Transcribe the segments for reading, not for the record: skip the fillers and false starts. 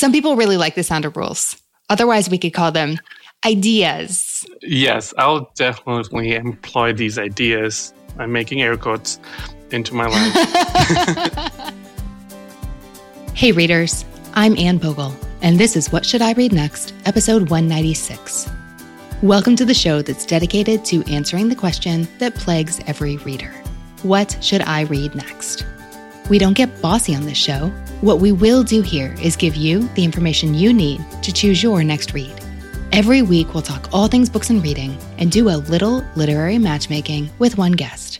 Some people really like the sound of rules. Otherwise, we could call them ideas. Yes, I'll definitely employ these ideas. I'm making air quotes into my life. Hey, readers. I'm Anne Bogle, and this is What Should I Read Next, episode 196. Welcome to the show that's dedicated to answering the question that plagues every reader. What should I read next? We don't get bossy on this show. What we will do here is give you the information you need to choose your next read. Every week, we'll talk all things books and reading and do a little literary matchmaking with one guest.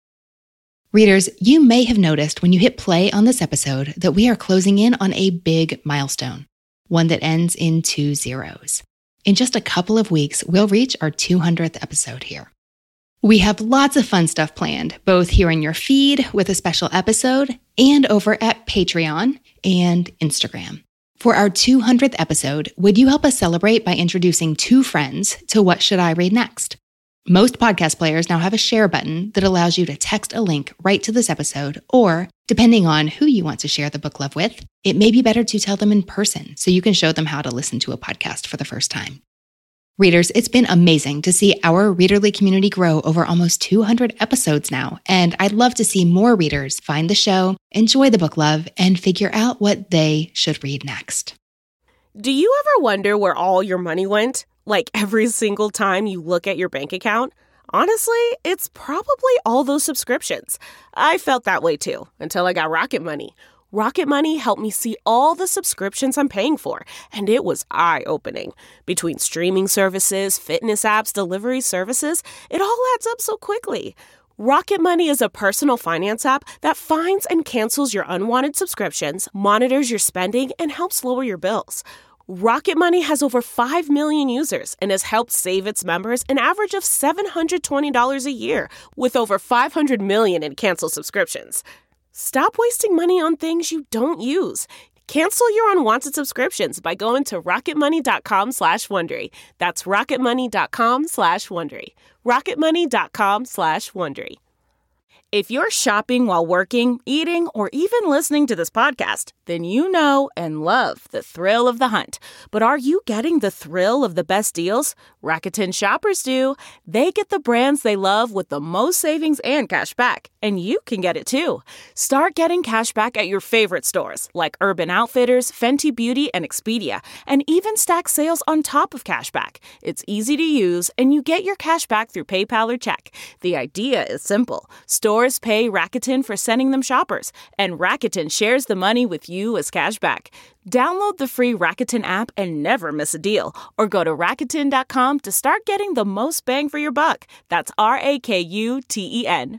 Readers, you may have noticed when you hit play on this episode that we are closing in on a big milestone, one that ends in 2 zeros. In just a couple of weeks, we'll reach our 200th episode here. We have lots of fun stuff planned, both here in your feed with a special episode and over at Patreon and Instagram. For our 200th episode, would you help us celebrate by introducing 2 friends to What Should I Read Next? Most podcast players now have a share button that allows you to text a link right to this episode, or, depending on who you want to share the book club with, it may be better to tell them in person so you can show them how to listen to a podcast for the first time. Readers, it's been amazing to see our Readerly community grow over almost 200 episodes now, and I'd love to see more readers find the show, enjoy the book love, and figure out what they should read next. Do you ever wonder where all your money went? Like every single time you look at your bank account? Honestly, it's probably all those subscriptions. I felt that way too, until I got Rocket Money. Rocket Money helped me see all the subscriptions I'm paying for, and it was eye-opening. Between streaming services, fitness apps, delivery services, it all adds up so quickly. Rocket Money is a personal finance app that finds and cancels your unwanted subscriptions, monitors your spending, and helps lower your bills. Rocket Money has over 5 million users and has helped save its members an average of $720 a year, with over 500 million in canceled subscriptions. Stop wasting money on things you don't use. Cancel your unwanted subscriptions by going to rocketmoney.com/Wondery. That's rocketmoney.com/Wondery. rocketmoney.com/Wondery. If you're shopping while working, eating, or even listening to this podcast, then you know and love the thrill of the hunt. But are you getting the thrill of the best deals? Rakuten shoppers do. They get the brands they love with the most savings and cash back. And you can get it too. Start getting cash back at your favorite stores like Urban Outfitters, Fenty Beauty, and Expedia, and even stack sales on top of cash back. It's easy to use, and you get your cash back through PayPal or check. The idea is simple. Stores pay Rakuten for sending them shoppers, and Rakuten shares the money with you as cash back. Download the free Rakuten app and never miss a deal, or go to Rakuten.com to start getting the most bang for your buck. That's Rakuten.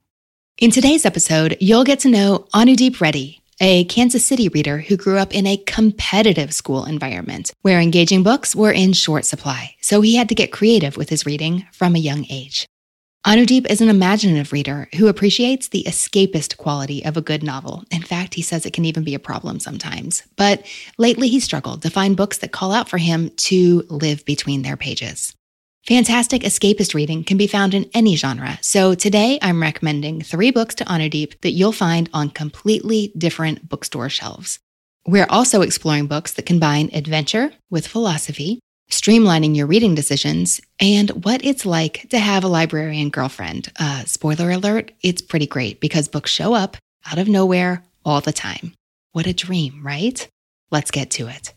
In today's episode, you'll get to know Anudeep Reddy, a Kansas City reader who grew up in a competitive school environment where engaging books were in short supply, so he had to get creative with his reading from a young age. Anudeep is an imaginative reader who appreciates the escapist quality of a good novel. In fact, he says it can even be a problem sometimes. But lately he struggled to find books that call out for him to live between their pages. Fantastic escapist reading can be found in any genre, so today I'm recommending 3 books to Anudeep that you'll find on completely different bookstore shelves. We're also exploring books that combine adventure with philosophy, streamlining your reading decisions, and what it's like to have a librarian girlfriend. Spoiler alert, it's pretty great because books show up out of nowhere all the time. What a dream, right? Let's get to it.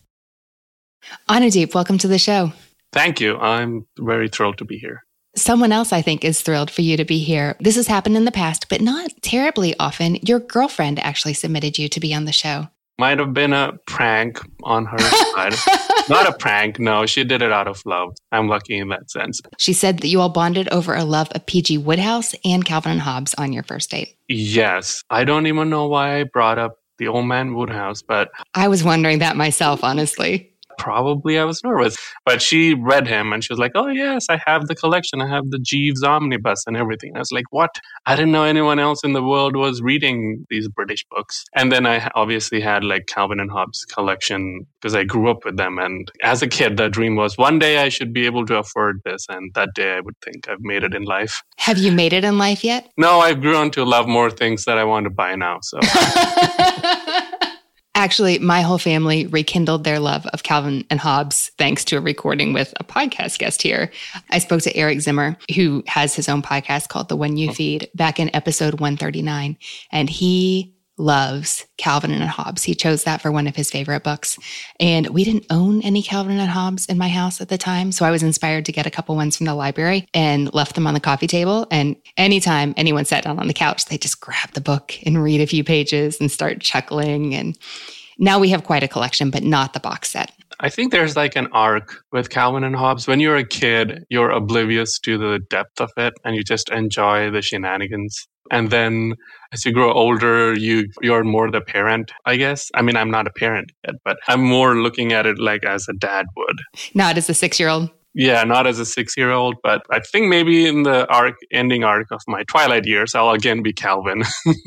Anudeep, welcome to the show. Thank you. I'm very thrilled to be here. Someone else, I think, is thrilled for you to be here. This has happened in the past, but not terribly often. Your girlfriend actually submitted you to be on the show. Might have been a prank on her side. Not a prank, no. She did it out of love. I'm lucky in that sense. She said that you all bonded over a love of P.G. Wodehouse and Calvin and Hobbes on your first date. Yes. I don't even know why I brought up the old man Wodehouse, but I was wondering that myself, honestly. Probably I was nervous. But she read him and she was like, oh, yes, I have the collection. I have the Jeeves Omnibus and everything. I was like, what? I didn't know anyone else in the world was reading these British books. And then I obviously had like Calvin and Hobbes collection because I grew up with them. And as a kid, the dream was one day I should be able to afford this. And that day I would think I've made it in life. Have you made it in life yet? No, I've grown to love more things that I want to buy now. So. Actually, my whole family rekindled their love of Calvin and Hobbes thanks to a recording with a podcast guest here. I spoke to Eric Zimmer, who has his own podcast called The When You Feed, back in episode 139, and he loves Calvin and Hobbes. He chose that for one of his favorite books. And we didn't own any Calvin and Hobbes in my house at the time, so I was inspired to get a couple ones from the library and left them on the coffee table. And anytime anyone sat down on the couch, they just grab the book and read a few pages and start chuckling. And now we have quite a collection, but not the box set. I think there's like an arc with Calvin and Hobbes. When you're a kid, you're oblivious to the depth of it and you just enjoy the shenanigans. And then as you grow older, you're more the parent, I guess. I mean, I'm not a parent yet, but I'm more looking at it like as a dad would. Not as a 6-year-old. Yeah, not as a 6-year-old, but I think maybe in the ending arc of my Twilight years, I'll again be Calvin.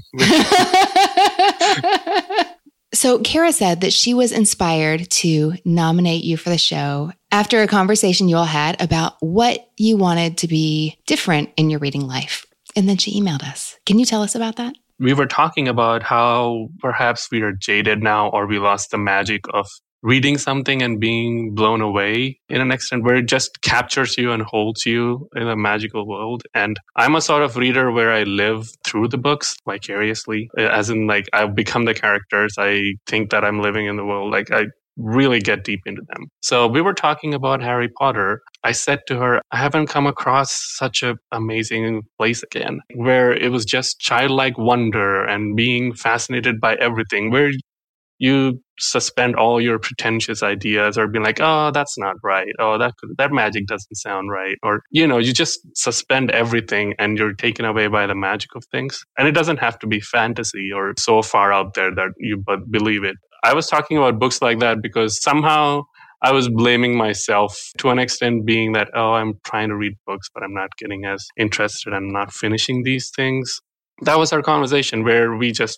So Kara said that she was inspired to nominate you for the show after a conversation you all had about what you wanted to be different in your reading life. And then she emailed us. Can you tell us about that? We were talking about how perhaps we are jaded now, or we lost the magic of reading something and being blown away in an extent where it just captures you and holds you in a magical world. And I'm a sort of reader where I live through the books vicariously, as in like I've become the characters. I think that I'm living in the world. Like I really get deep into them. So we were talking about Harry Potter. I said to her, I haven't come across such an amazing place again, where it was just childlike wonder and being fascinated by everything, where you suspend all your pretentious ideas or being like, oh, that's not right. Oh, that magic doesn't sound right. Or, you just suspend everything and you're taken away by the magic of things. And it doesn't have to be fantasy or so far out there that you believe it. I was talking about books like that because somehow I was blaming myself to an extent, being that, oh, I'm trying to read books, but I'm not getting as interested. I'm not finishing these things. That was our conversation where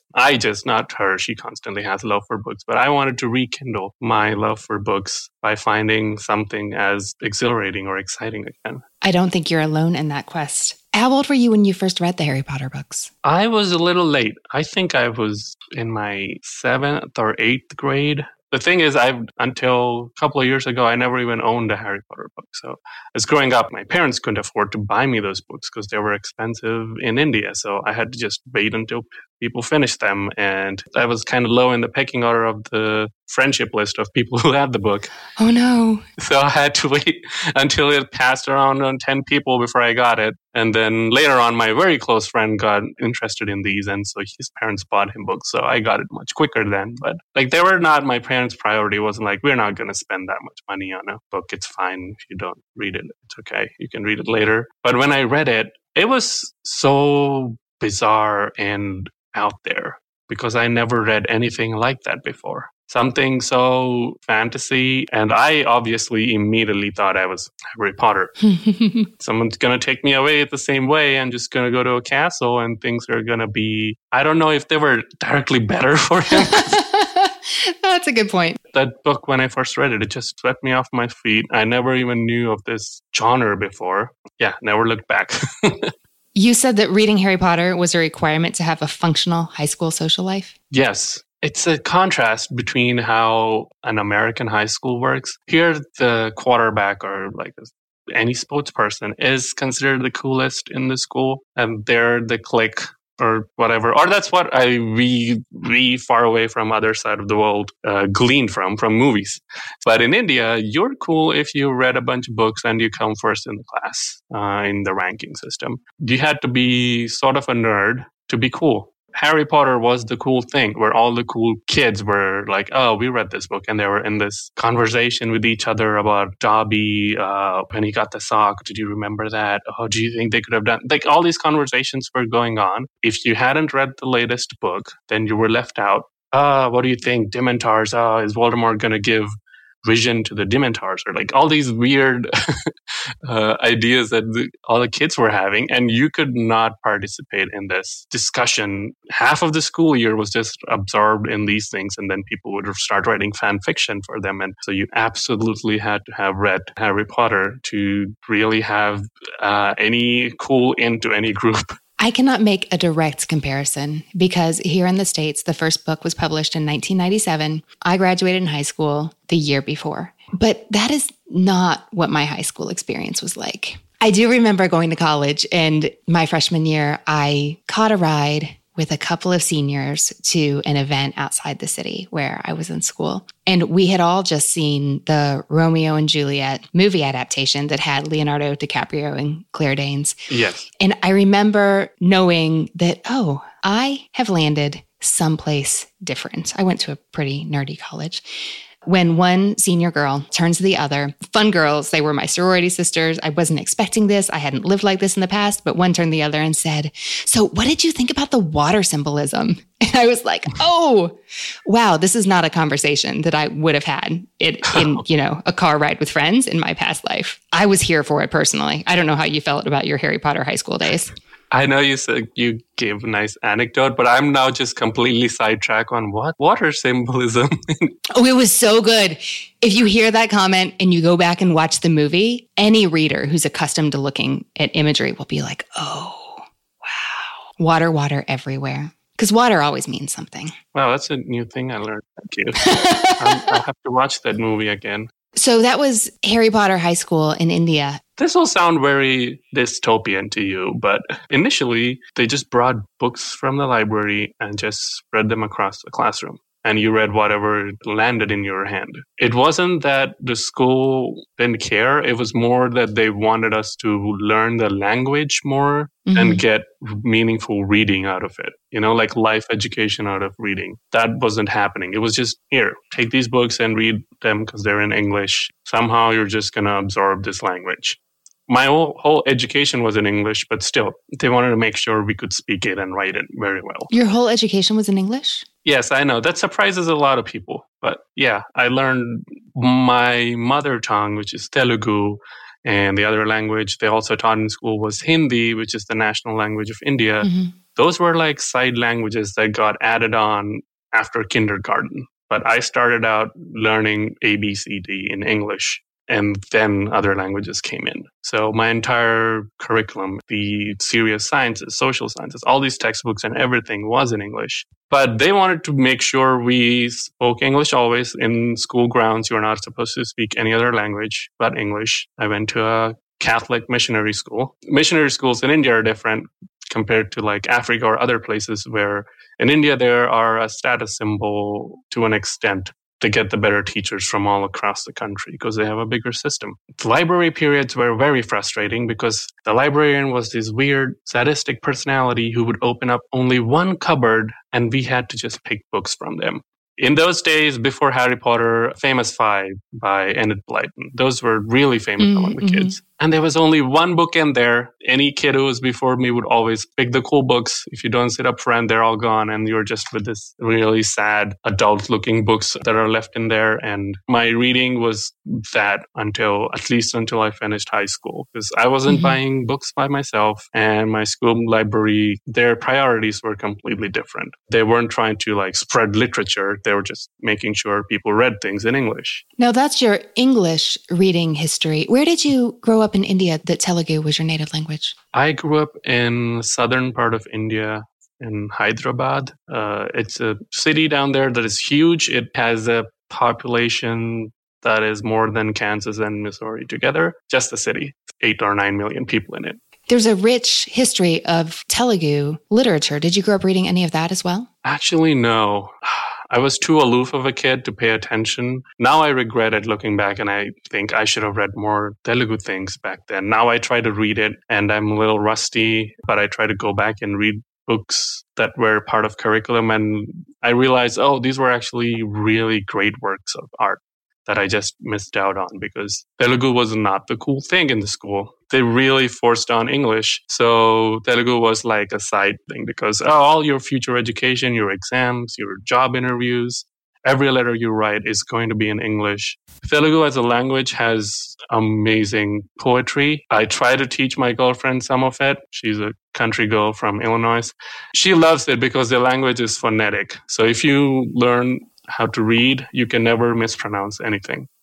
not her, she constantly has love for books, but I wanted to rekindle my love for books by finding something as exhilarating or exciting again. I don't think you're alone in that quest. How old were you when you first read the Harry Potter books? I was a little late. I think I was in my 7th or 8th grade. The thing is, until a couple of years ago, I never even owned a Harry Potter book. So as growing up, my parents couldn't afford to buy me those books because they were expensive in India. So I had to just wait until people finished them. And I was kind of low in the pecking order of the friendship list of people who had the book. Oh, no. So I had to wait until it passed around on 10 people before I got it. And then later on, my very close friend got interested in these. And so his parents bought him books. So I got it much quicker then. But they were not my parents' priority. It wasn't like, we're not going to spend that much money on a book. It's fine if you don't read it. It's okay. You can read it later. But when I read it, it was so bizarre and out there because I never read anything like that before. Something so fantasy. And I obviously immediately thought I was Harry Potter. Someone's going to take me away the same way. I'm just going to go to a castle and things are going to be, I don't know if they were directly better for him. That's a good point. That book, when I first read it, it just swept me off my feet. I never even knew of this genre before. Yeah, never looked back. You said that reading Harry Potter was a requirement to have a functional high school social life? Yes. It's a contrast between how an American high school works. Here, the quarterback or any sports person is considered the coolest in the school, and they're the clique or whatever. Or that's what I really far away from other side of the world gleaned from movies. But in India, you're cool if you read a bunch of books and you come first in the class in the ranking system. You had to be sort of a nerd to be cool. Harry Potter was the cool thing where all the cool kids were like, oh, we read this book. And they were in this conversation with each other about Dobby, when he got the sock. Did you remember that? Oh, do you think they could have done? All these conversations were going on. If you hadn't read the latest book, then you were left out. What do you think? Dementors, is Voldemort going to give vision to the Dementors? Or all these weird ideas that all the kids were having, and you could not participate in this discussion. Half of the school year was just absorbed in these things, and then people would start writing fan fiction for them. And so you absolutely had to have read Harry Potter to really have any cool into any group. I cannot make a direct comparison because here in the States, the first book was published in 1997. I graduated in high school the year before. But that is not what my high school experience was like. I do remember going to college, and my freshman year, I caught a ride with a couple of seniors to an event outside the city where I was in school. And we had all just seen the Romeo and Juliet movie adaptation that had Leonardo DiCaprio and Claire Danes. Yes. And I remember knowing that, oh, I have landed someplace different. I went to a pretty nerdy college. When one senior girl turns to the other, fun girls, they were my sorority sisters. I wasn't expecting this. I hadn't lived like this in the past, but one turned to the other and said, "So what did you think about the water symbolism?" And I was like, oh, wow, this is not a conversation that I would have had in a car ride with friends in my past life. I was here for it personally. I don't know how you felt about your Harry Potter high school days. I know you said you gave a nice anecdote, but I'm now just completely sidetracked on what water symbolism. Oh, it was so good. If you hear that comment and you go back and watch the movie, any reader who's accustomed to looking at imagery will be like, oh, wow. Water everywhere. Because water always means something. Wow, that's a new thing I learned. Thank you. I'll have to watch that movie again. So that was Harry Potter High School in India. This will sound very dystopian to you, but initially they just brought books from the library and just spread them across the classroom. And you read whatever landed in your hand. It wasn't that the school didn't care. It was more that they wanted us to learn the language more and get meaningful reading out of it. Like life education out of reading. That wasn't happening. It was just, here, take these books and read them because they're in English. Somehow you're just going to absorb this language. My whole education was in English, but still, they wanted to make sure we could speak it and write it very well. Your whole education was in English? Yes, I know. That surprises a lot of people. But yeah, I learned my mother tongue, which is Telugu, and the other language they also taught in school was Hindi, which is the national language of India. Those were like side languages that got added on after kindergarten. But I started out learning ABCD in English. And then other languages came in. So my entire curriculum, the serious sciences, social sciences, all these textbooks and everything was in English. But they wanted to make sure we spoke English always. In school grounds, you're not supposed to speak any other language but English. I went to a Catholic missionary school. Missionary schools in India are different compared to like Africa or other places where in India there are a status symbol to an extent to get the better teachers from all across the country because they have a bigger system. The library periods were very frustrating because the librarian was this weird, sadistic personality who would open up only one cupboard and we had to just pick books from them. In those days, before Harry Potter, Famous Five by Enid Blyton. Those were really famous among the kids. And there was only one book in there. Any kid who was before me would always pick the cool books. If you don't sit up front, they're all gone. And you're just with this really sad adult-looking books that are left in there. And my reading was that at least until I finished high school. Because I wasn't buying books by myself. And my school library, their priorities were completely different. They weren't trying to like spread literature. They were just making sure people read things in English. Now that's your English reading history. Where did you grow up in India that Telugu was your native language? I grew up in southern part of India in Hyderabad. It's a city down there that is huge. It has a population that is more than Kansas and Missouri together. Just the city, 8 or 9 million people in it. There's a rich history of Telugu literature. Did you grow up reading any of that as well? Actually, no. I was too aloof of a kid to pay attention. Now I regret it looking back and I think I should have read more Telugu things back then. Now I try to read it and I'm a little rusty, but I try to go back and read books that were part of curriculum and I realized, these were actually really great works of art that I just missed out on because Telugu was not the cool thing in the school. They really forced on English. So Telugu was like a side thing because all your future education, your exams, your job interviews, every letter you write is going to be in English. Telugu as a language has amazing poetry. I try to teach my girlfriend some of it. She's a country girl from Illinois. She loves it because the language is phonetic. So if you learn how to read, you can never mispronounce anything.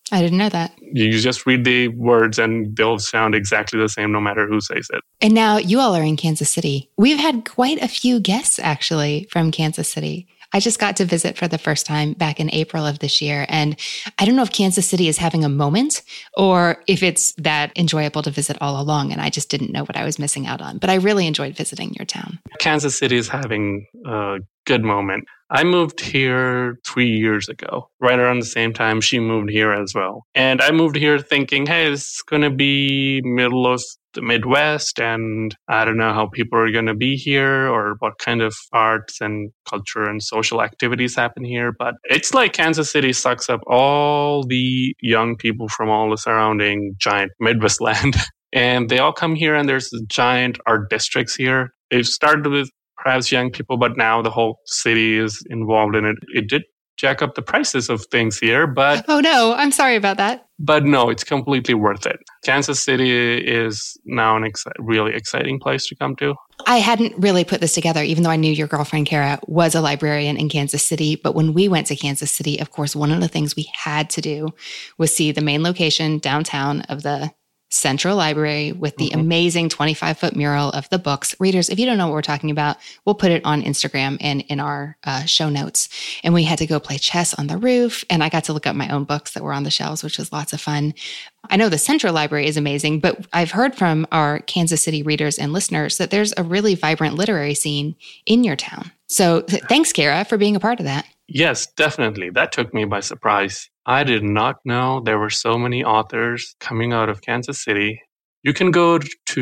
I didn't know that. You just read the words and they'll sound exactly the same no matter who says it. And now you all are in Kansas City. We've had quite a few guests actually from Kansas City. I just got to visit for the first time back in April of this year. And I don't know if Kansas City is having a moment or if it's that enjoyable to visit all along. And I just didn't know what I was missing out on. But I really enjoyed visiting your town. Kansas City is having a good moment. I moved here 3 years ago, right around the same time she moved here as well. And I moved here thinking, hey, this is going to be middle of the Midwest, and I don't know how people are going to be here or what kind of arts and culture and social activities happen here. But it's like Kansas City sucks up all the young people from all the surrounding giant Midwest land. And they all come here, and there's giant art districts here. It started with perhaps young people, but now the whole city is involved in it. It did jack up the prices of things here, but... Oh no, I'm sorry about that. But no, it's completely worth it. Kansas City is now an really exciting place to come to. I hadn't really put this together, even though I knew your girlfriend, Kara, was a librarian in Kansas City. But when we went to Kansas City, of course, one of the things we had to do was see the main location downtown of the Central Library with the amazing 25-foot mural of the books. Readers, if you don't know what we're talking about, we'll put it on Instagram and in our show notes. And we had to go play chess on the roof. And I got to look up my own books that were on the shelves, which was lots of fun. I know the Central Library is amazing, but I've heard from our Kansas City readers and listeners that there's a really vibrant literary scene in your town. So thanks, Kara, for being a part of that. Yes, definitely. That took me by surprise. I did not know there were so many authors coming out of Kansas City. You can go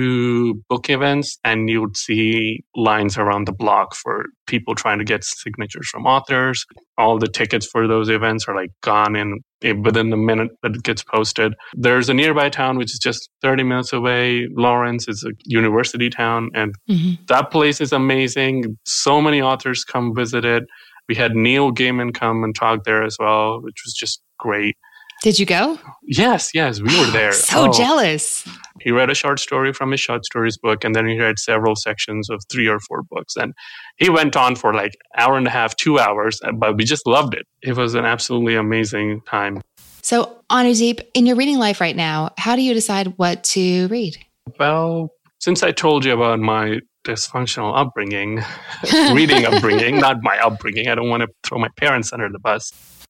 to book events and you would see lines around the block for people trying to get signatures from authors. All the tickets for those events are like gone within the minute that it gets posted. There's a nearby town which is just 30 minutes away. Lawrence is a university town, and that place is amazing. So many authors come visit it. We had Neil Gaiman come and talk there as well, which was just great. Did you go? Yes, we were there. So jealous. He read a short story from his short stories book, and then he read several sections of 3 or 4 books. And he went on for like hour and a half, 2 hours, but we just loved it. It was an absolutely amazing time. So, Anudeep, in your reading life right now, how do you decide what to read? Well, since I told you about my dysfunctional upbringing, reading upbringing, not my upbringing, I don't want to throw my parents under the bus.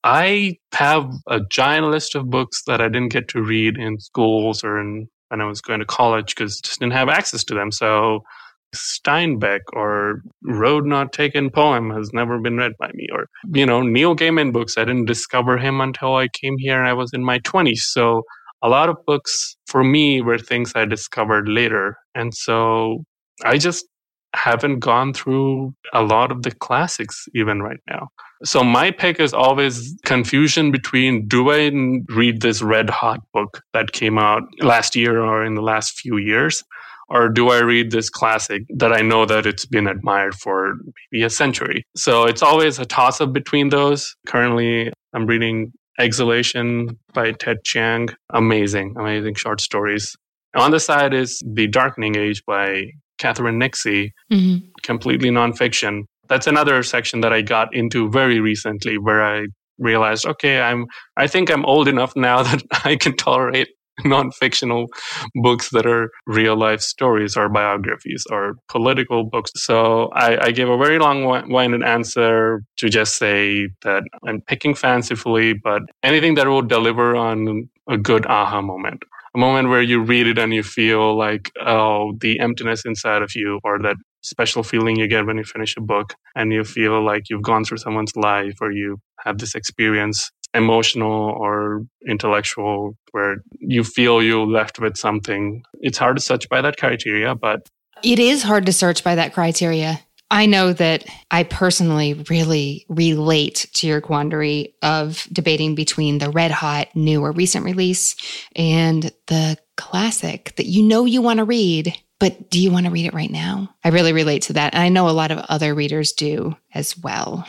I have a giant list of books that I didn't get to read in schools or when I was going to college because I just didn't have access to them. So Steinbeck or Road Not Taken poem has never been read by me. Or, Neil Gaiman books, I didn't discover him until I came here and I was in my 20s. So a lot of books for me were things I discovered later. And so I just haven't gone through a lot of the classics even right now. So my pick is always confusion between, do I read this red hot book that came out last year or in the last few years? Or do I read this classic that I know that it's been admired for maybe a century? So it's always a toss-up between those. Currently, I'm reading Exhalation by Ted Chiang. Amazing short stories. On the side is The Darkening Age by Catherine Nixie, completely nonfiction. That's another section that I got into very recently where I realized, okay, I think I'm old enough now that I can tolerate non-fictional books that are real-life stories or biographies or political books. So I gave a very long-winded answer to just say that I'm picking fancifully, but anything that will deliver on a good aha moment. A moment where you read it and you feel like, oh, the emptiness inside of you, or that special feeling you get when you finish a book and you feel like you've gone through someone's life or you have this experience, emotional or intellectual, where you feel you're left with something. It's hard to search by that criteria, but... It is hard to search by that criteria. I know that I personally really relate to your quandary of debating between the red hot, new or recent release and the classic that you want to read, but do you want to read it right now? I really relate to that. And I know a lot of other readers do as well.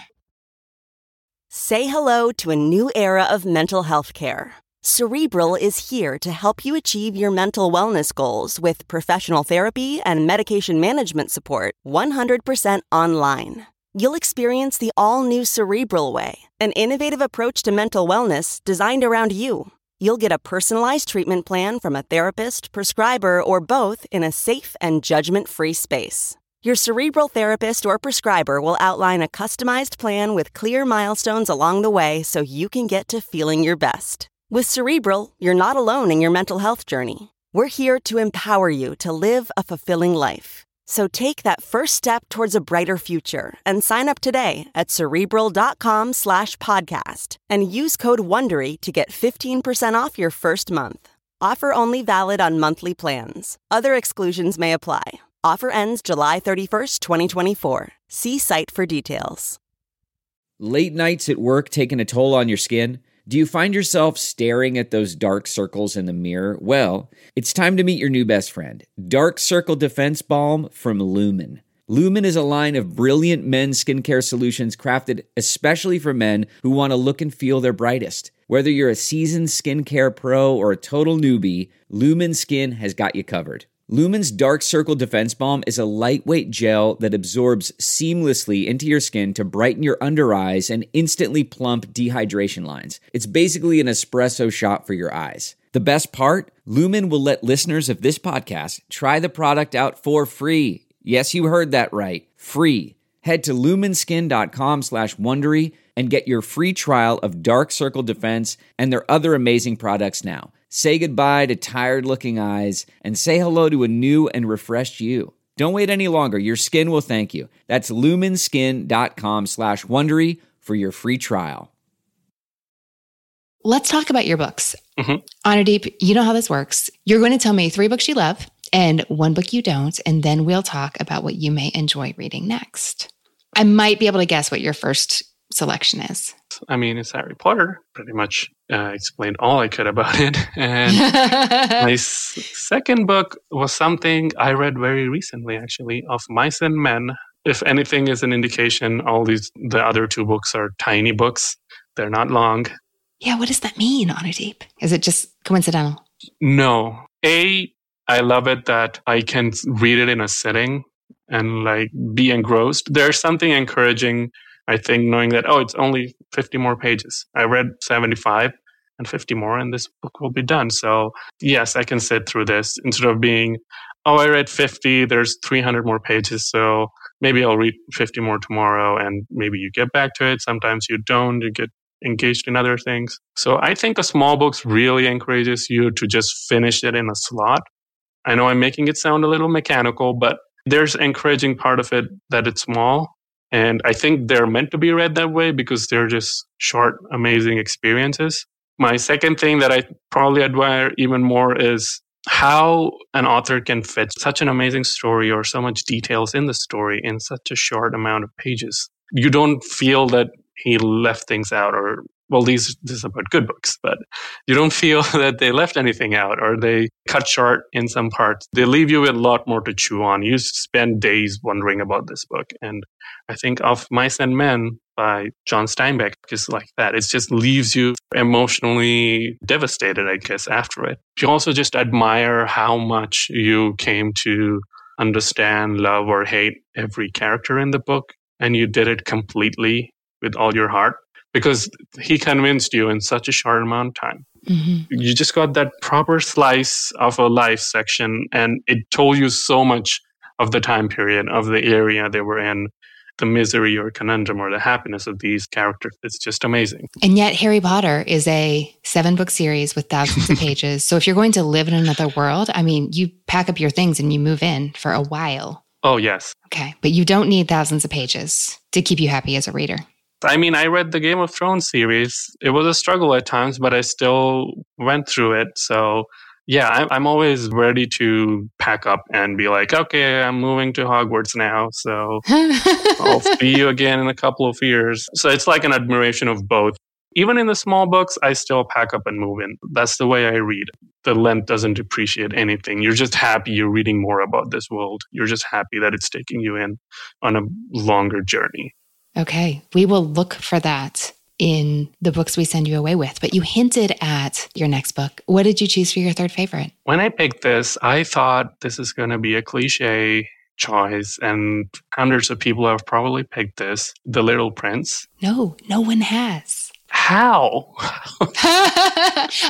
Say hello to a new era of mental health care. Cerebral is here to help you achieve your mental wellness goals with professional therapy and medication management support 100% online. You'll experience the all-new Cerebral Way, an innovative approach to mental wellness designed around you. You'll get a personalized treatment plan from a therapist, prescriber, or both in a safe and judgment-free space. Your Cerebral therapist or prescriber will outline a customized plan with clear milestones along the way so you can get to feeling your best. With Cerebral, you're not alone in your mental health journey. We're here to empower you to live a fulfilling life. So take that first step towards a brighter future and sign up today at Cerebral.com/podcast and use code WONDERY to get 15% off your first month. Offer only valid on monthly plans. Other exclusions may apply. Offer ends July 31st, 2024. See site for details. Late nights at work taking a toll on your skin? Do you find yourself staring at those dark circles in the mirror? Well, it's time to meet your new best friend, Dark Circle Defense Balm from Lumen. Lumen is a line of brilliant men's skincare solutions crafted especially for men who want to look and feel their brightest. Whether you're a seasoned skincare pro or a total newbie, Lumen Skin has got you covered. Lumen's Dark Circle Defense Balm is a lightweight gel that absorbs seamlessly into your skin to brighten your under eyes and instantly plump dehydration lines. It's basically an espresso shot for your eyes. The best part? Lumen will let listeners of this podcast try the product out for free. Yes, you heard that right. Free. Head to lumenskin.com/Wondery and get your free trial of Dark Circle Defense and their other amazing products now. Say goodbye to tired-looking eyes and say hello to a new and refreshed you. Don't wait any longer. Your skin will thank you. That's lumenskin.com/Wondery for your free trial. Let's talk about your books. Anudeep, you know how this works. You're going to tell me 3 books you love and 1 book you don't, and then we'll talk about what you may enjoy reading next. I might be able to guess what your first selection is. I mean, it's Harry Potter. Pretty much explained all I could about it. And my second book was something I read very recently, actually, of Mice and Men. If anything is an indication, the other 2 books are tiny books. They're not long. Yeah, what does that mean, Anudeep? Is it just coincidental? No. I love it that I can read it in a sitting and be engrossed. There's something encouraging, I think, knowing that, it's only 50 more pages. I read 75 and 50 more, and this book will be done. So yes, I can sit through this instead of being, I read 50, there's 300 more pages, so maybe I'll read 50 more tomorrow, and maybe you get back to it. Sometimes you don't, you get engaged in other things. So I think a small book really encourages you to just finish it in a slot. I know I'm making it sound a little mechanical, but there's encouraging part of it that it's small. And I think they're meant to be read that way because they're just short, amazing experiences. My second thing that I probably admire even more is how an author can fit such an amazing story or so much details in the story in such a short amount of pages. You don't feel that he left things out this is about good books, but you don't feel that they left anything out or they cut short in some parts. They leave you with a lot more to chew on. You spend days wondering about this book. And I think of Mice and Men by John Steinbeck is like that. It just leaves you emotionally devastated, I guess, after it. You also just admire how much you came to understand, love, or hate every character in the book. And you did it completely with all your heart. Because he convinced you in such a short amount of time. Mm-hmm. You just got that proper slice of a life section, and it told you so much of the time period, of the area they were in, the misery or conundrum or the happiness of these characters. It's just amazing. And yet Harry Potter is a 7-book series with thousands of pages. So if you're going to live in another world, you pack up your things and you move in for a while. Oh, yes. Okay. But you don't need thousands of pages to keep you happy as a reader. I read the Game of Thrones series. It was a struggle at times, but I still went through it. So yeah, I'm always ready to pack up and be like, okay, I'm moving to Hogwarts now. So I'll see you again in a couple of years. So it's like an admiration of both. Even in the small books, I still pack up and move in. That's the way I read. The length doesn't depreciate anything. You're just happy you're reading more about this world. You're just happy that it's taking you in on a longer journey. Okay, we will look for that in the books we send you away with. But you hinted at your next book. What did you choose for your third favorite? When I picked this, I thought this is going to be a cliche choice, and hundreds of people have probably picked this, The Little Prince. No one has. How?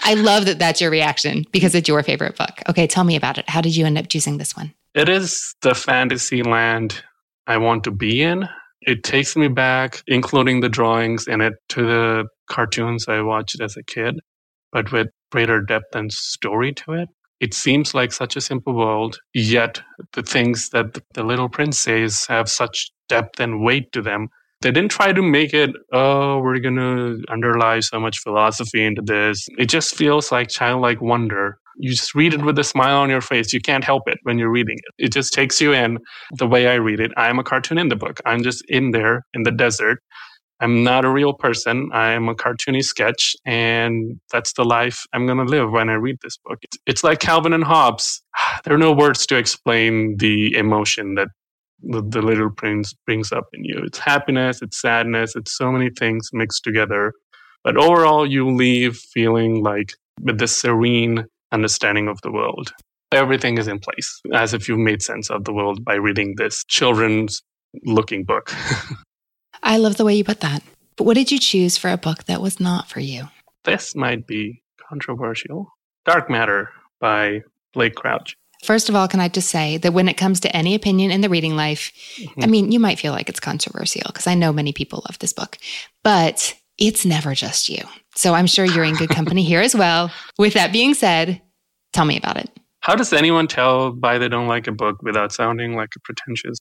I love that that's your reaction because it's your favorite book. Okay, tell me about it. How did you end up choosing this one? It is the fantasy land I want to be in. It takes me back, including the drawings in it, to the cartoons I watched as a kid, but with greater depth and story to it. It seems like such a simple world, yet the things that the Little Prince says have such depth and weight to them. They didn't try to make it, oh, we're going to underlie so much philosophy into this. It just feels like childlike wonder. You just read it with a smile on your face. You can't help it when you're reading it. It just takes you in the way I read it. I'm a cartoon in the book. I'm just in there in the desert. I'm not a real person. I'm a cartoony sketch, and that's the life I'm going to live when I read this book. It's like Calvin and Hobbes. There are no words to explain the emotion that the Little Prince brings up in you. It's happiness, it's sadness, it's so many things mixed together. But overall, you leave feeling like with this serene understanding of the world. Everything is in place, as if you've made sense of the world by reading this children's looking book. I love the way you put that. But what did you choose for a book that was not for you? This might be controversial. Dark Matter by Blake Crouch. First of all, can I just say that when it comes to any opinion in the reading life, I mean, you might feel like it's controversial because I know many people love this book, but it's never just you. So I'm sure you're in good company here as well. With that being said, tell me about it. How does anyone tell by they don't like a book without sounding like a pretentious?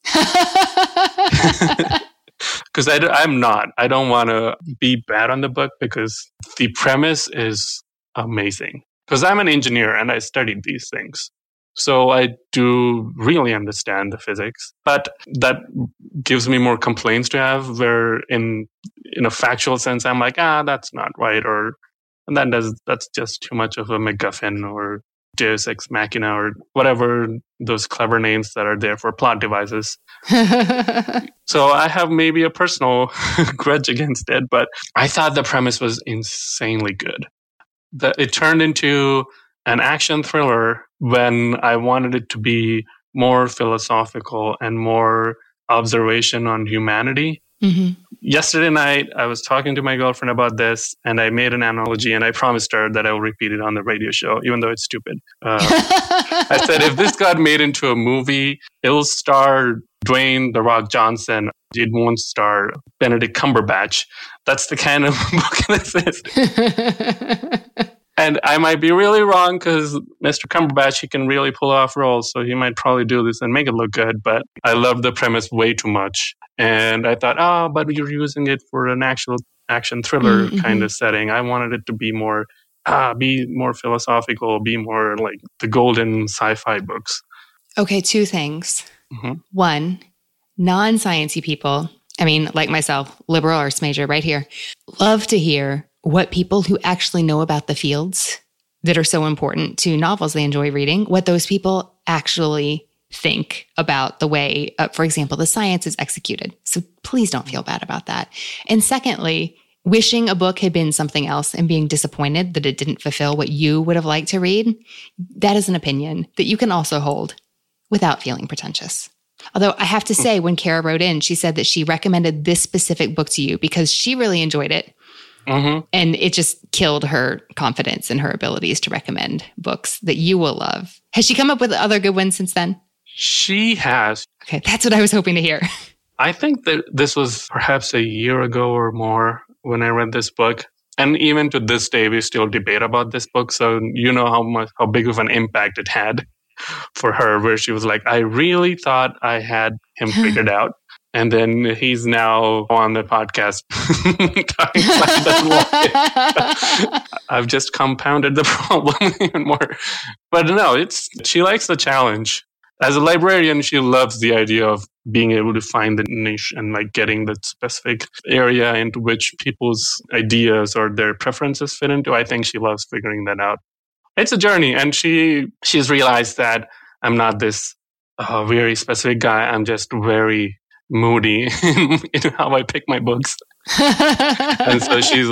Because I'm not. I don't want to be bad on the book because the premise is amazing. Because I'm an engineer and I studied these things. So I do really understand the physics. But that gives me more complaints to have where in a factual sense, I'm like, that's not right. Or that's just too much of a MacGuffin or Deus Ex Machina or whatever those clever names that are there for plot devices. So I have maybe a personal grudge against it, but I thought the premise was insanely good. It turned into an action thriller when I wanted it to be more philosophical and more observation on humanity. Mm-hmm. Yesterday night, I was talking to my girlfriend about this, and I made an analogy, and I promised her that I will repeat it on the radio show, even though it's stupid. I said, if this got made into a movie, it'll star Dwayne "The Rock" Johnson. It won't star Benedict Cumberbatch. That's the kind of book this is. And I might be really wrong because Mr. Cumberbatch, he can really pull off roles. So he might probably do this and make it look good. But I love the premise way too much. And I thought, but you're using it for an actual action thriller kind of setting. I wanted it to be more philosophical, be more like the golden sci-fi books. Okay, two things. Mm-hmm. One, non-sciencey people, I mean, like myself, liberal arts major right here, love to hear what people who actually know about the fields that are so important to novels they enjoy reading, what those people actually think about the way, for example, the science is executed. So please don't feel bad about that. And secondly, wishing a book had been something else and being disappointed that it didn't fulfill what you would have liked to read, that is an opinion that you can also hold without feeling pretentious. Although I have to say, when Kara wrote in, she said that she recommended this specific book to you because she really enjoyed it. Mm-hmm. And it just killed her confidence in her abilities to recommend books that you will love. Has she come up with other good ones since then? She has. Okay, that's what I was hoping to hear. I think that this was perhaps a year ago or more when I read this book. And even to this day, we still debate about this book. So you know how big of an impact it had for her, where she was like, I really thought I had him figured out. And then he's now on the podcast talking about he doesn't like it. I've just compounded the problem even more. But no, she likes the challenge. As a librarian, she loves the idea of being able to find the niche and like getting the specific area into which people's ideas or their preferences fit into. I think she loves figuring that out. It's a journey, and she's realized that I'm not this very specific guy. I'm just very moody in how I pick my books. And so she's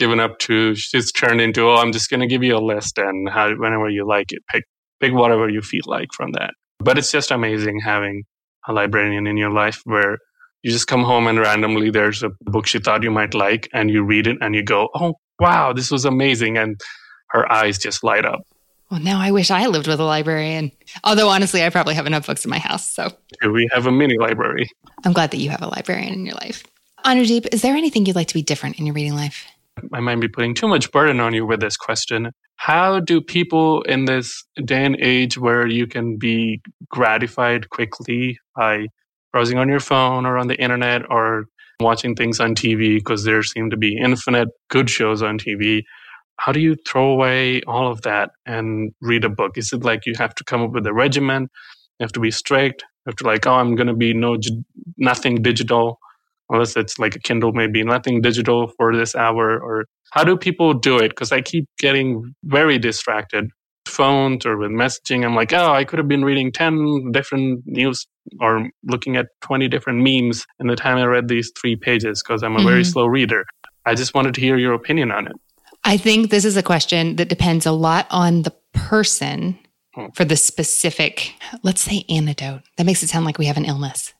turned into, I'm just going to give you a list, and whenever you like it, pick whatever you feel like from that. But it's just amazing having a librarian in your life where you just come home and randomly there's a book she thought you might like, and you read it and you go, oh, wow, this was amazing. And her eyes just light up. Well, now I wish I lived with a librarian. Although, honestly, I probably have enough books in my house. So We have a mini library. I'm glad that you have a librarian in your life. Anudeep, is there anything you'd like to be different in your reading life? I might be putting too much burden on you with this question. How do people in this day and age where you can be gratified quickly by browsing on your phone or on the internet or watching things on TV, because there seem to be infinite good shows on TV, how do you throw away all of that and read a book? Is it like you have to come up with a regimen? You have to be strict? You have to like, oh, I'm going to be nothing digital. Unless it's like a Kindle, maybe nothing digital for this hour. Or how do people do it? Because I keep getting very distracted. Phones or with messaging, I'm like, oh, I could have been reading 10 different news or looking at 20 different memes in the time I read these 3 pages because I'm a very slow reader. I just wanted to hear your opinion on it. I think this is a question that depends a lot on the person for the specific, let's say, antidote. That makes it sound like we have an illness.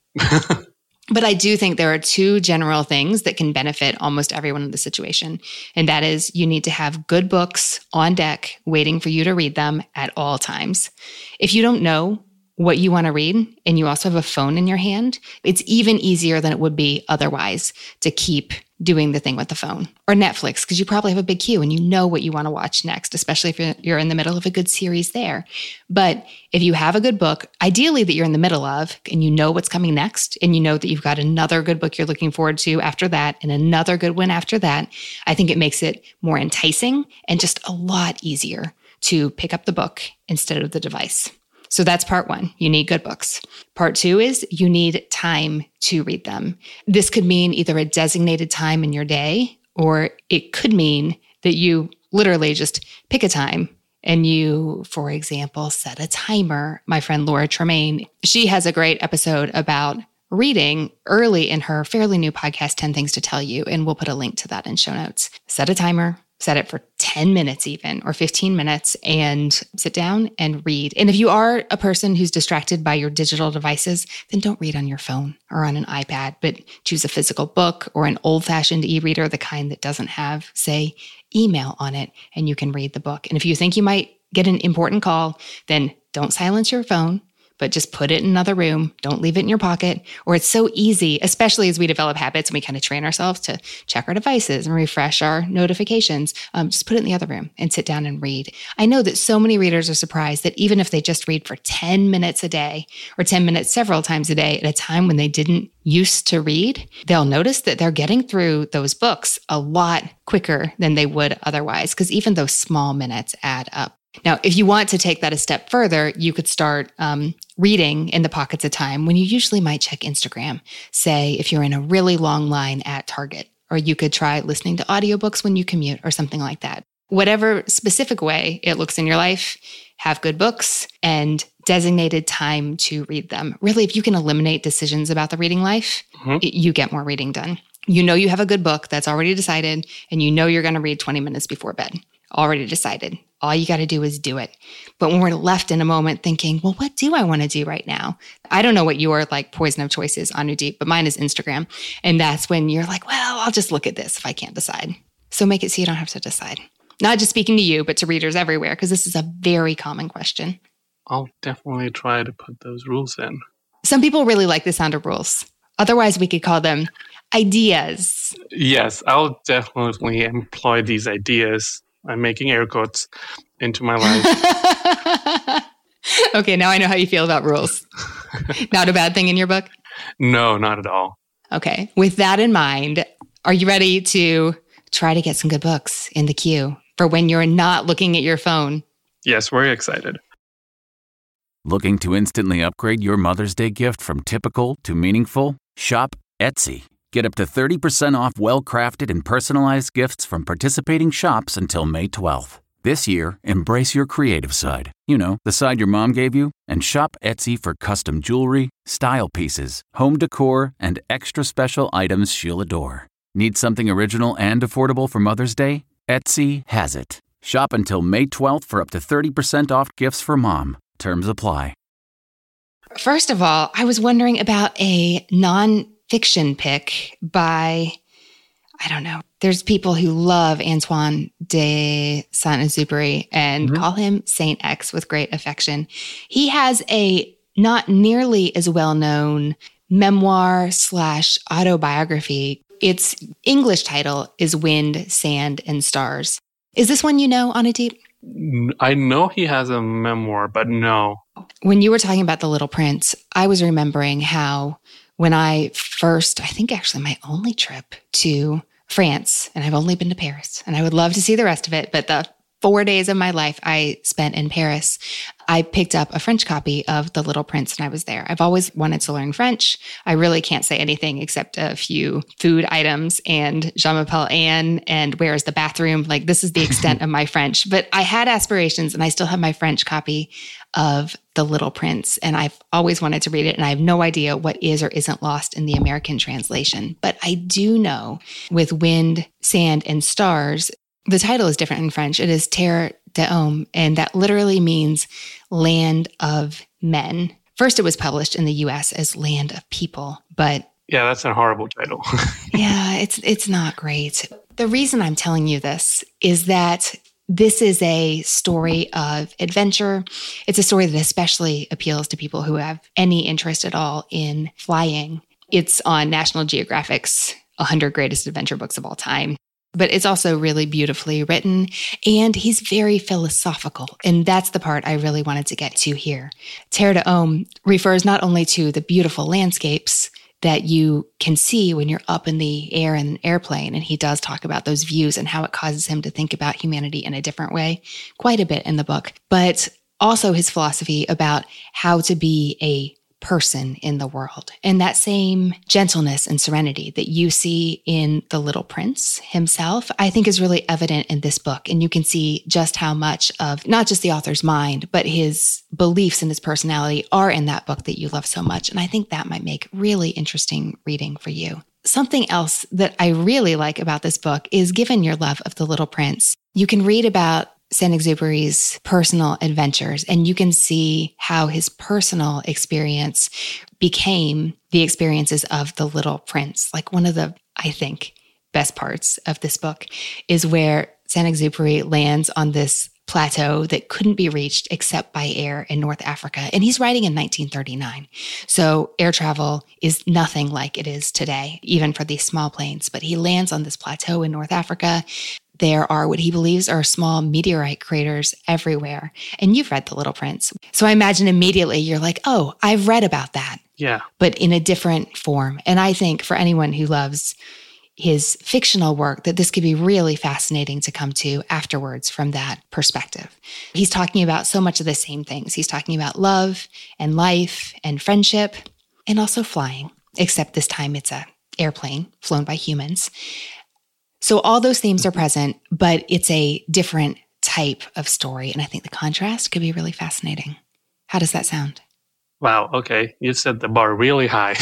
But I do think there are 2 general things that can benefit almost everyone in the situation. And that is you need to have good books on deck waiting for you to read them at all times. If you don't know what you want to read and you also have a phone in your hand, it's even easier than it would be otherwise to keep doing the thing with the phone. Or Netflix, because you probably have a big queue and you know what you want to watch next, especially if you're in the middle of a good series there. But if you have a good book, ideally that you're in the middle of, and you know what's coming next, and you know that you've got another good book you're looking forward to after that, and another good one after that, I think it makes it more enticing and just a lot easier to pick up the book instead of the device. So that's part 1. You need good books. Part 2 is you need time to read them. This could mean either a designated time in your day, or it could mean that you literally just pick a time and you, for example, set a timer. My friend Laura Tremaine, she has a great episode about reading early in her fairly new podcast, 10 Things to Tell You, and we'll put a link to that in show notes. Set a timer. Set it for 10 minutes even, or 15 minutes, and sit down and read. And if you are a person who's distracted by your digital devices, then don't read on your phone or on an iPad, but choose a physical book or an old-fashioned e-reader, the kind that doesn't have, say, email on it, and you can read the book. And if you think you might get an important call, then don't silence your phone, but just put it in another room. Don't leave it in your pocket. Or it's so easy, especially as we develop habits and we kind of train ourselves to check our devices and refresh our notifications. Just put it in the other room and sit down and read. I know that so many readers are surprised that even if they just read for 10 minutes a day or 10 minutes several times a day at a time when they didn't used to read, they'll notice that they're getting through those books a lot quicker than they would otherwise, because even those small minutes add up. Now, if you want to take that a step further, you could start reading in the pockets of time when you usually might check Instagram, say if you're in a really long line at Target, or you could try listening to audiobooks when you commute or something like that. Whatever specific way it looks in your life, have good books and designated time to read them. Really, if you can eliminate decisions about the reading life, you get more reading done. You know you have a good book that's already decided, and you know you're going to read 20 minutes before bed. Already decided. All you got to do is do it. But when we're left in a moment thinking, well, what do I want to do right now? I don't know what your poison of choice is, Anudeep, but mine is Instagram. And that's when you're like, well, I'll just look at this if I can't decide. So make it so you don't have to decide. Not just speaking to you, but to readers everywhere, because this is a very common question. I'll definitely try to put those rules in. Some people really like the sound of rules. Otherwise, we could call them ideas. Yes, I'll definitely employ these ideas. I'm making air quotes into my life. Okay, now I know how you feel about rules. Not a bad thing in your book? No, not at all. Okay, with that in mind, are you ready to try to get some good books in the queue for when you're not looking at your phone? Yes, very excited. Looking to instantly upgrade your Mother's Day gift from typical to meaningful? Shop Etsy. Get up to 30% off well-crafted and personalized gifts from participating shops until May 12th. This year, embrace your creative side. You know, the side your mom gave you. And shop Etsy for custom jewelry, style pieces, home decor, and extra special items she'll adore. Need something original and affordable for Mother's Day? Etsy has it. Shop until May 12th for up to 30% off gifts for mom. Terms apply. First of all, I was wondering about a non-fiction pick by, I don't know. There's people who love Antoine de Saint-Exupéry and call him Saint X with great affection. He has a not nearly as well-known memoir / autobiography. Its English title is Wind, Sand, and Stars. Is this one you know, Anadeep? I know he has a memoir, but no. When you were talking about The Little Prince, I was remembering how when I think actually my only trip to France, and I've only been to Paris, and I would love to see the rest of it, but the 4 days of my life I spent in Paris, I picked up a French copy of The Little Prince and I was there. I've always wanted to learn French. I really can't say anything except a few food items and Je m'appelle Anne and where is the bathroom? Like, this is the extent of my French. But I had aspirations and I still have my French copy of The Little Prince. And I've always wanted to read it. And I have no idea what is or isn't lost in the American translation. But I do know with Wind, Sand, and Stars, the title is different in French. It is Terre d'Hommes, and that literally means land of men. First, it was published in the U.S. as Land of People, but yeah, that's a horrible title. yeah, it's not great. The reason I'm telling you this is that this is a story of adventure. It's a story that especially appeals to people who have any interest at all in flying. It's on National Geographic's 100 Greatest Adventure Books of All Time. But it's also really beautifully written, and he's very philosophical. And that's the part I really wanted to get to here. Terre d'Hommes refers not only to the beautiful landscapes that you can see when you're up in the air in an airplane, and he does talk about those views and how it causes him to think about humanity in a different way, quite a bit in the book, but also his philosophy about how to be a person in the world. And that same gentleness and serenity that you see in The Little Prince himself, I think is really evident in this book. And you can see just how much of not just the author's mind, but his beliefs and his personality are in that book that you love so much. And I think that might make really interesting reading for you. Something else that I really like about this book is, given your love of The Little Prince, you can read about Saint-Exupéry's personal adventures, and you can see how his personal experience became the experiences of The Little Prince. Like, one of the, I think, best parts of this book is where Saint-Exupéry lands on this plateau that couldn't be reached except by air in North Africa. And he's writing in 1939. So air travel is nothing like it is today, even for these small planes. But he lands on this plateau in North Africa. There are what he believes are small meteorite craters everywhere. And you've read The Little Prince. So I imagine immediately you're like, oh, I've read about that. Yeah. But in a different form. And I think for anyone who loves his fictional work, that this could be really fascinating to come to afterwards from that perspective. He's talking about so much of the same things. He's talking about love and life and friendship and also flying, except this time it's an airplane flown by humans. So all those themes are present, but it's a different type of story. And I think the contrast could be really fascinating. How does that sound? Wow. Okay. You set the bar really high.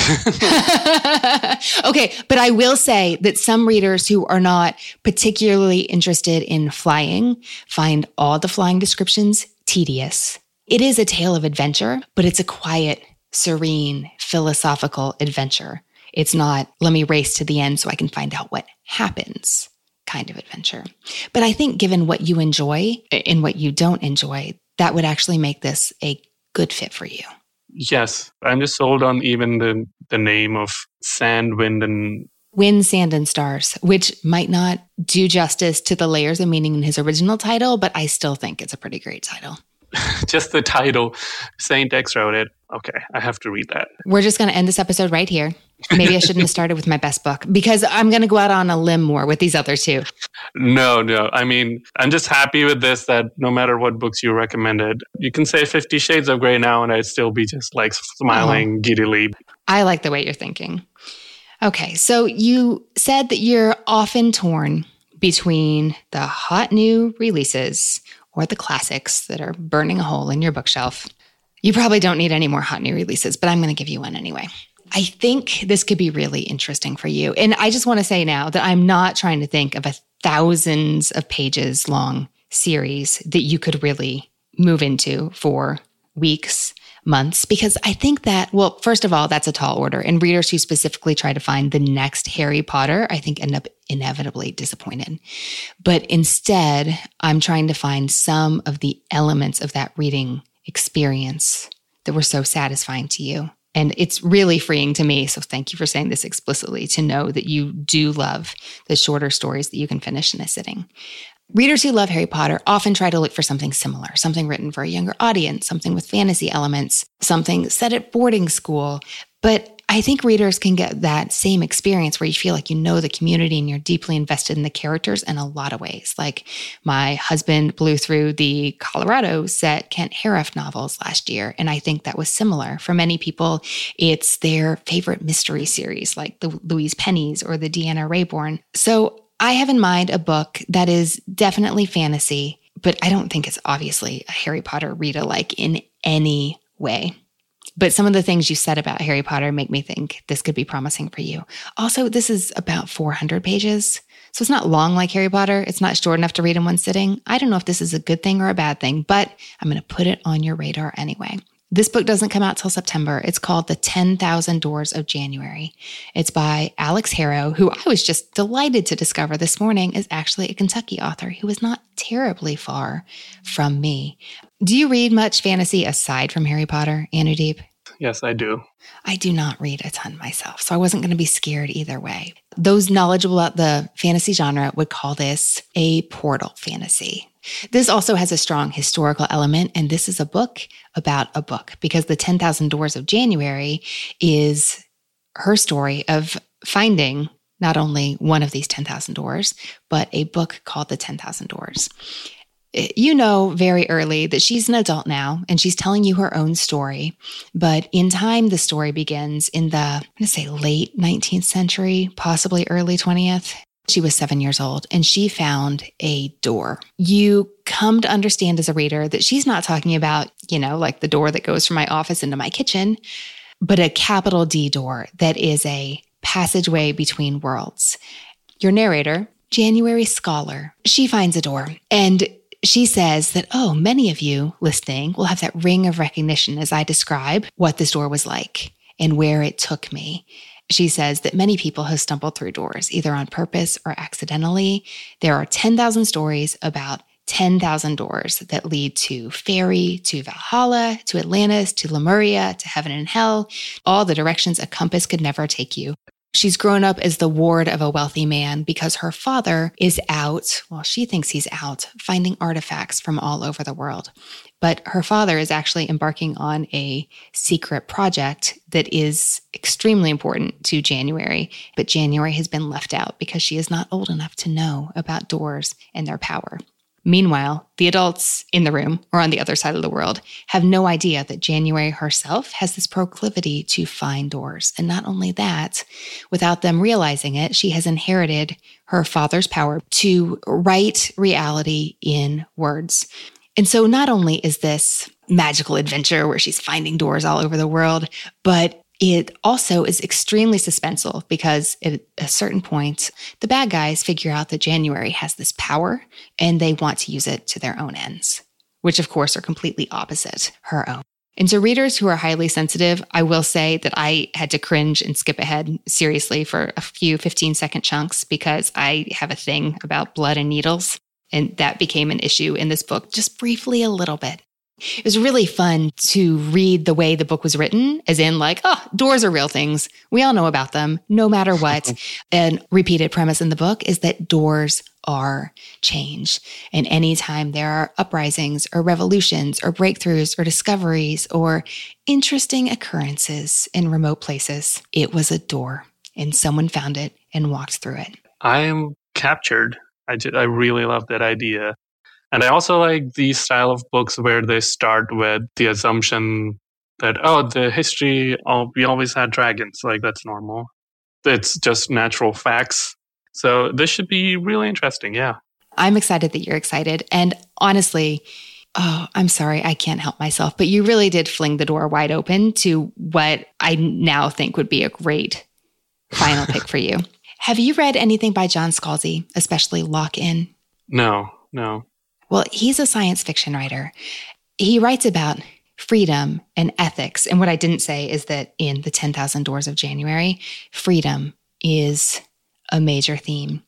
Okay. But I will say that some readers who are not particularly interested in flying find all the flying descriptions tedious. It is a tale of adventure, but it's a quiet, serene, philosophical adventure. It's not, let me race to the end so I can find out what happens kind of adventure. But I think given what you enjoy and what you don't enjoy, that would actually make this a good fit for you. Yes. I'm just sold on even the name of Sand, Wind, and... Wind, Sand, and Stars, which might not do justice to the layers of meaning in his original title, but I still think it's a pretty great title. Just the title. Saint X wrote it. Okay, I have to read that. We're just going to end this episode right here. Maybe I shouldn't have started with my best book because I'm going to go out on a limb more with these other two. No. I mean, I'm just happy with this that no matter what books you recommended, you can say 50 Shades of Grey now and I'd still be just like smiling giddily. I like the way you're thinking. Okay, so you said that you're often torn between the hot new releases or the classics that are burning a hole in your bookshelf. You probably don't need any more hot new releases, but I'm going to give you one anyway. I think this could be really interesting for you. And I just want to say now that I'm not trying to think of a thousands of pages long series that you could really move into for weeks. months, because I think that, well, first of all, that's a tall order. And readers who specifically try to find the next Harry Potter, I think end up inevitably disappointed. But instead, I'm trying to find some of the elements of that reading experience that were so satisfying to you. And it's really freeing to me, so thank you for saying this explicitly, to know that you do love the shorter stories that you can finish in a sitting. Readers who love Harry Potter often try to look for something similar, something written for a younger audience, something with fantasy elements, something set at boarding school. But I think readers can get that same experience where you feel like you know the community and you're deeply invested in the characters in a lot of ways. Like my husband blew through the Colorado set Kent Harif novels last year, and I think that was similar. For many people, it's their favorite mystery series, like the Louise Penny's or the Deanna Raybourn. So I have in mind a book that is definitely fantasy, but I don't think it's obviously a Harry Potter read-alike in any way. But some of the things you said about Harry Potter make me think this could be promising for you. Also, this is about 400 pages, so it's not long like Harry Potter. It's not short enough to read in one sitting. I don't know if this is a good thing or a bad thing, but I'm going to put it on your radar anyway. This book doesn't come out till September. It's called The 10,000 Doors of January. It's by Alex Harrow, who I was just delighted to discover this morning is actually a Kentucky author who is not terribly far from me. Do you read much fantasy aside from Harry Potter, Anudeep? Yes, I do. I do not read a ton myself, so I wasn't going to be scared either way. Those knowledgeable about the fantasy genre would call this a portal fantasy. This also has a strong historical element, and this is a book about a book, because The 10,000 Doors of January is her story of finding not only one of these 10,000 doors, but a book called The 10,000 Doors. You know very early that she's an adult now, and she's telling you her own story. But in time, the story begins in the, I'm going to say late 19th century, possibly early 20th. She was 7 years old, and she found a door. You come to understand as a reader that she's not talking about, like the door that goes from my office into my kitchen, but a capital D door that is a passageway between worlds. Your narrator, January Scholar, she finds a door, and she says that, many of you listening will have that ring of recognition as I describe what this door was like and where it took me. She says that many people have stumbled through doors, either on purpose or accidentally. There are 10,000 stories about 10,000 doors that lead to Fairy, to Valhalla, to Atlantis, to Lemuria, to heaven and hell, all the directions a compass could never take you. She's grown up as the ward of a wealthy man because her father is out, she thinks he's out, finding artifacts from all over the world. But her father is actually embarking on a secret project that is extremely important to January. But January has been left out because she is not old enough to know about doors and their power. Meanwhile, the adults in the room or on the other side of the world have no idea that January herself has this proclivity to find doors. And not only that, without them realizing it, she has inherited her father's power to write reality in words. And so not only is this magical adventure where she's finding doors all over the world, but it also is extremely suspenseful because at a certain point, the bad guys figure out that January has this power and they want to use it to their own ends, which of course are completely opposite her own. And to readers who are highly sensitive, I will say that I had to cringe and skip ahead seriously for a few 15-second chunks because I have a thing about blood and needles. And that became an issue in this book, just briefly a little bit. It was really fun to read the way the book was written, as in doors are real things. We all know about them, no matter what. And repeated premise in the book is that doors are change. And anytime there are uprisings or revolutions or breakthroughs or discoveries or interesting occurrences in remote places, it was a door and someone found it and walked through it. I am captured. I really love that idea. And I also like the style of books where they start with the assumption that, the history, we always had dragons. That's normal. It's just natural facts. So this should be really interesting. Yeah. I'm excited that you're excited. And honestly, I'm sorry, I can't help myself, but you really did fling the door wide open to what I now think would be a great final pick for you. Have you read anything by John Scalzi, especially Lock In? No. Well, he's a science fiction writer. He writes about freedom and ethics. And what I didn't say is that in The 10,000 Doors of January, freedom is a major theme.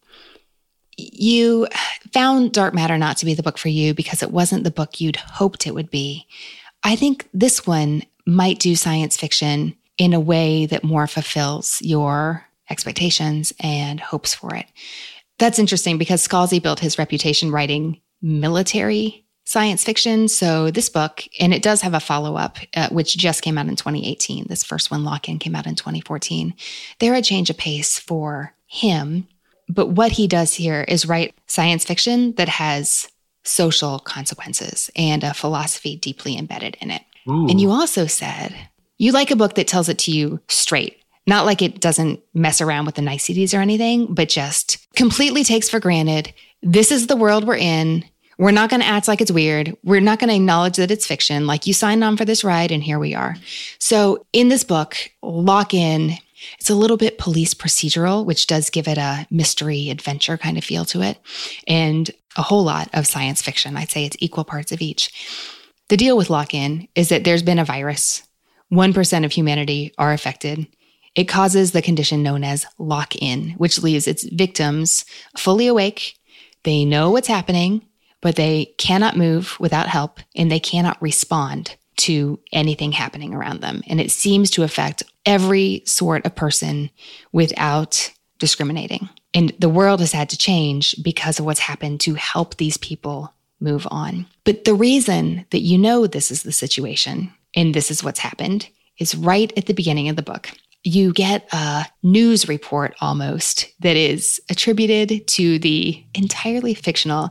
You found Dark Matter not to be the book for you because it wasn't the book you'd hoped it would be. I think this one might do science fiction in a way that more fulfills your expectations and hopes for it. That's interesting because Scalzi built his reputation writing military science fiction. So this book, and it does have a follow-up, which just came out in 2018. This first one, Lock In, came out in 2014. They're a change of pace for him. But what he does here is write science fiction that has social consequences and a philosophy deeply embedded in it. Ooh. And you also said you like a book that tells it to you straight. Not like it doesn't mess around with the niceties or anything, but just completely takes for granted, this is the world we're in. We're not going to act like it's weird. We're not going to acknowledge that it's fiction. Like, you signed on for this ride and here we are. So in this book, Lock In, it's a little bit police procedural, which does give it a mystery adventure kind of feel to it, and a whole lot of science fiction. I'd say it's equal parts of each. The deal with Lock In is that there's been a virus. 1% of humanity are affected. It causes the condition known as lock-in, which leaves its victims fully awake. They know what's happening, but they cannot move without help, and they cannot respond to anything happening around them. And it seems to affect every sort of person without discriminating. And the world has had to change because of what's happened to help these people move on. But the reason that you know this is the situation and this is what's happened is right at the beginning of the book. You get a news report almost that is attributed to the entirely fictional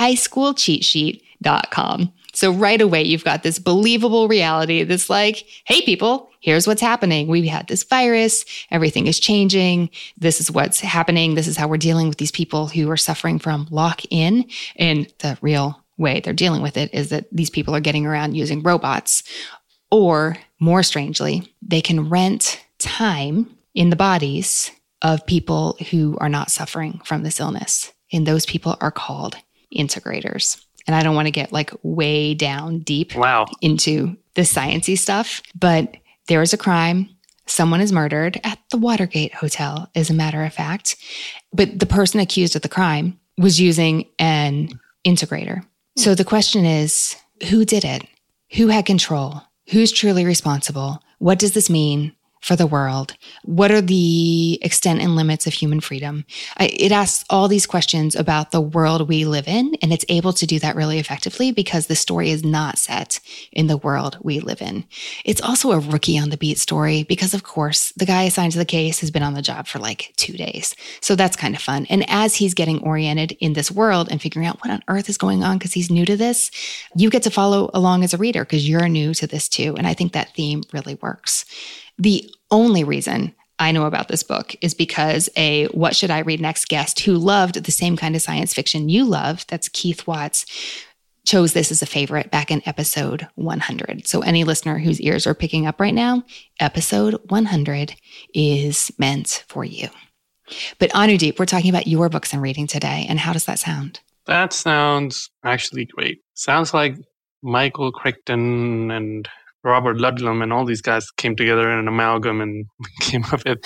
highschoolcheatsheet.com. So right away, you've got this believable reality that's like, hey, people, here's what's happening. We've had this virus. Everything is changing. This is what's happening. This is how we're dealing with these people who are suffering from lock-in. And the real way they're dealing with it is that these people are getting around using robots. Or more strangely, they can rent time in the bodies of people who are not suffering from this illness. And those people are called integrators. And I don't want to get like way down deep into the sciencey stuff, but there is a crime. Someone is murdered at the Watergate Hotel, as a matter of fact. But the person accused of the crime was using an integrator. So the question is, who did it? Who had control? Who's truly responsible? What does this mean for the world? What are the extent and limits of human freedom? It asks all these questions about the world we live in, and it's able to do that really effectively because the story is not set in the world we live in. It's also a rookie on the beat story because, of course, the guy assigned to the case has been on the job for like 2 days. So that's kind of fun. And as he's getting oriented in this world and figuring out what on earth is going on because he's new to this, you get to follow along as a reader because you're new to this too. And I think that theme really works. The only reason I know about this book is because a What Should I Read Next guest who loved the same kind of science fiction you love, that's Keith Watts, chose this as a favorite back in episode 100. So any listener whose ears are picking up right now, episode 100 is meant for you. But Anudeep, we're talking about your books and reading today. And how does that sound? That sounds actually great. Sounds like Michael Crichton and Robert Ludlum and all these guys came together in an amalgam and came up with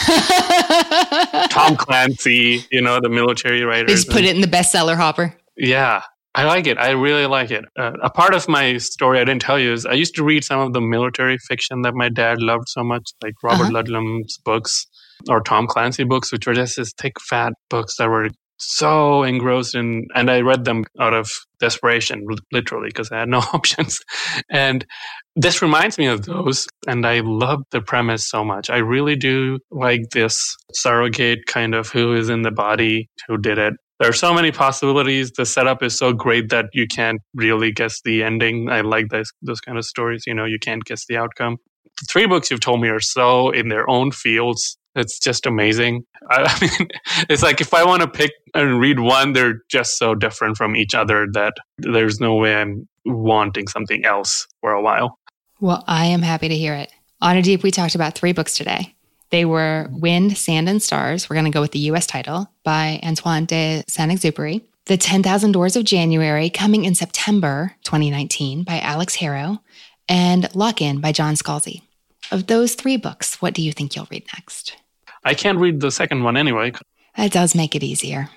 Tom Clancy, the military writers. They just put it in the bestseller hopper. Yeah, I like it. I really like it. A part of my story I didn't tell you is I used to read some of the military fiction that my dad loved so much, like Robert Ludlum's books or Tom Clancy books, which were just these thick, fat books that were so engrossed in, and I read them out of desperation, literally, because I had no options. And this reminds me of those, and I love the premise so much. I really do like this surrogate kind of who is in the body, who did it. There are so many possibilities. The setup is so great that you can't really guess the ending. I like those kind of stories. You can't guess the outcome. The 3 books you've told me are so in their own fields. It's just amazing. I mean, it's like if I want to pick and read one, they're just so different from each other that there's no way I'm wanting something else for a while. Well, I am happy to hear it. Anudeep, we talked about 3 books today. They were Wind, Sand, and Stars. We're going to go with the U.S. title by Antoine de Saint-Exupéry. The 10,000 Doors of January, coming in September 2019 by Alex Harrow. and Lock In by John Scalzi. Of those 3 books, what do you think you'll read next? I can't read the second one anyway. That does make it easier.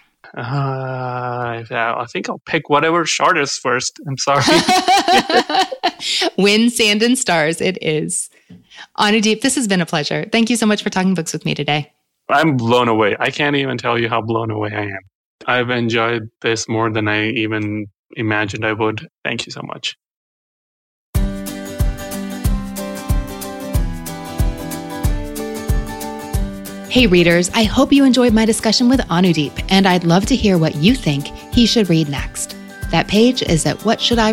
I think I'll pick whatever's shortest first. I'm sorry. Wind, Sand, and Stars it is. Anudeep, this has been a pleasure. Thank you so much for talking books with me today. I'm blown away. I can't even tell you how blown away I am. I've enjoyed this more than I even imagined I would. Thank you so much. Hey readers, I hope you enjoyed my discussion with Anudeep, and I'd love to hear what you think he should read next. That page is at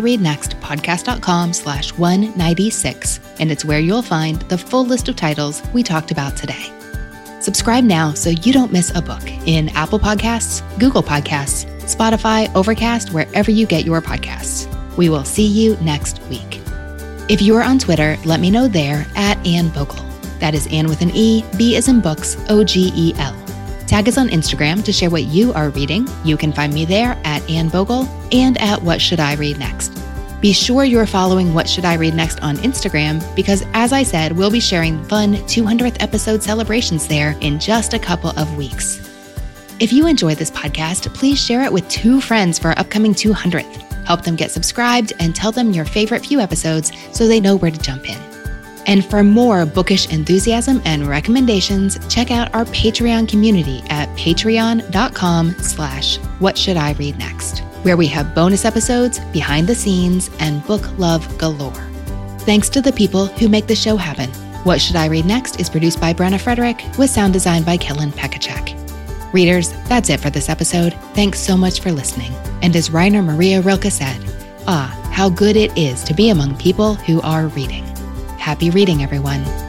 whatshouldireadnextpodcast.com/196, and it's where you'll find the full list of titles we talked about today. Subscribe now so you don't miss a book in Apple Podcasts, Google Podcasts, Spotify, Overcast, wherever you get your podcasts. We will see you next week. If you are on Twitter, let me know there at Anne Bogel. That is Anne with an E, B as in books, OGEL. Tag us on Instagram to share what you are reading. You can find me there at Anne Bogel and at What Should I Read Next. Be sure you're following What Should I Read Next on Instagram because, as I said, we'll be sharing fun 200th episode celebrations there in just a couple of weeks. If you enjoy this podcast, please share it with 2 friends for our upcoming 200th. Help them get subscribed and tell them your favorite few episodes so they know where to jump in. And for more bookish enthusiasm and recommendations, check out our Patreon community at patreon.com/whatshouldireadnext, where we have bonus episodes, behind the scenes, and book love galore. Thanks to the people who make the show happen. What Should I Read Next is produced by Brenna Frederick with sound design by Kellen Pekacek. Readers, that's it for this episode. Thanks so much for listening. And as Rainer Maria Rilke said, how good it is to be among people who are reading. Happy reading, everyone.